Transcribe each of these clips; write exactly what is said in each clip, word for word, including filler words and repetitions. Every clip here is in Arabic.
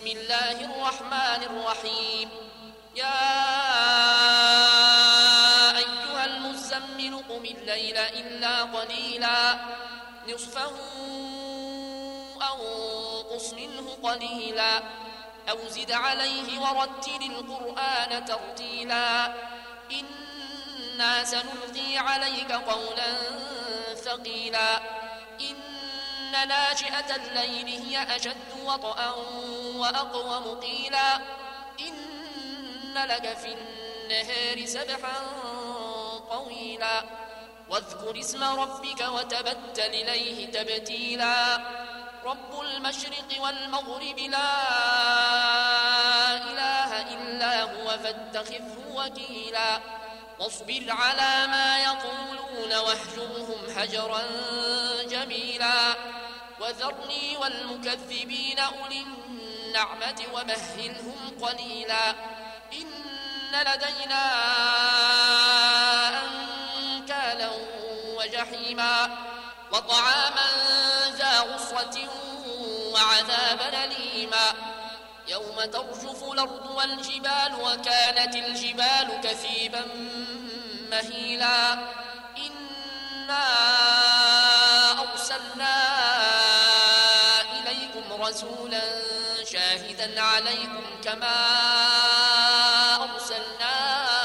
بسم الله الرحمن الرحيم يا أيها المزمل قم الليل إلا قليلا نصفه أو انقص منه قليلا أو زد عليه ورتل القرآن ترتيلا إنا سنلقي عليك قولا ثقيلا إن ناشئة الليل هي أشد وطئا وأقوم قيلا إن لك في النهار سبحا طويلا واذكر اسم ربك وتبتل إليه تبتيلا رب المشرق والمغرب لا إله إلا هو فاتخذه وكيلا واصبر على ما يقولون واهجرهم هجرا جميلا وذرني والمكذبين أولي النعمة ومهلهم قليلا إن لدينا أنكالا وجحيما وطعاما ذا غصة وعذابا أليما يوم ترجف الأرض والجبال وكانت الجبال كثيبا مهيلا إنا أرسلنا إليكم رسولا شاهدا عليكم كما أرسلنا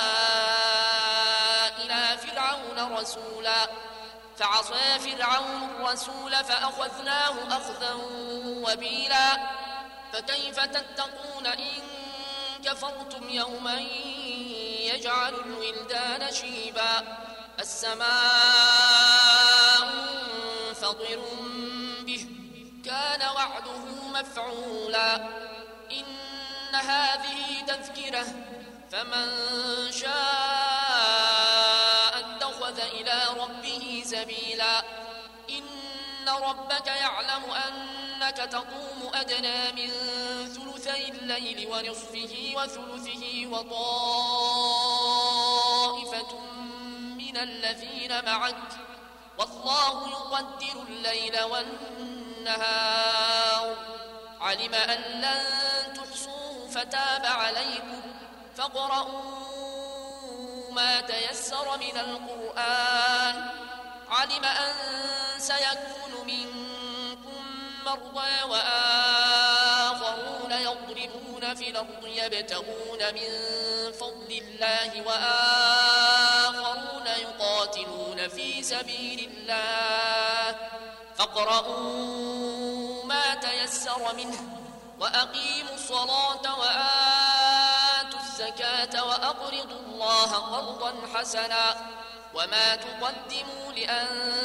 إلى فرعون رسولا فعصى فرعون الرسول فأخذناه أخذا وبيلا فكيف تتقون إن كفرتم يوما يجعل الولدان شيبا السماء منفطر به كان وعده مفعولا إن هذه تذكرة فمن شاء اتخذ إلى ربه سبيلا إن ربك يعلم أنك تقوم أدنى من ثلثي الليل ونصفه وثلثه وطائفة من الذين معك والله يقدر الليل والنهار علم أن لن تحصوه فتاب عليكم فاقرؤوا ما تيسر من القرآن علم أن سيكون منكم مرضى وآخرون يضربون في الأرض يبتغون من فضل الله وآخرون يقاتلون في سبيل الله فاقرؤوا ما تيسر منه وأقيموا الصلاة وآتوا الزكاة وأقرضوا الله قرضا حسنا وما تقدموا لأن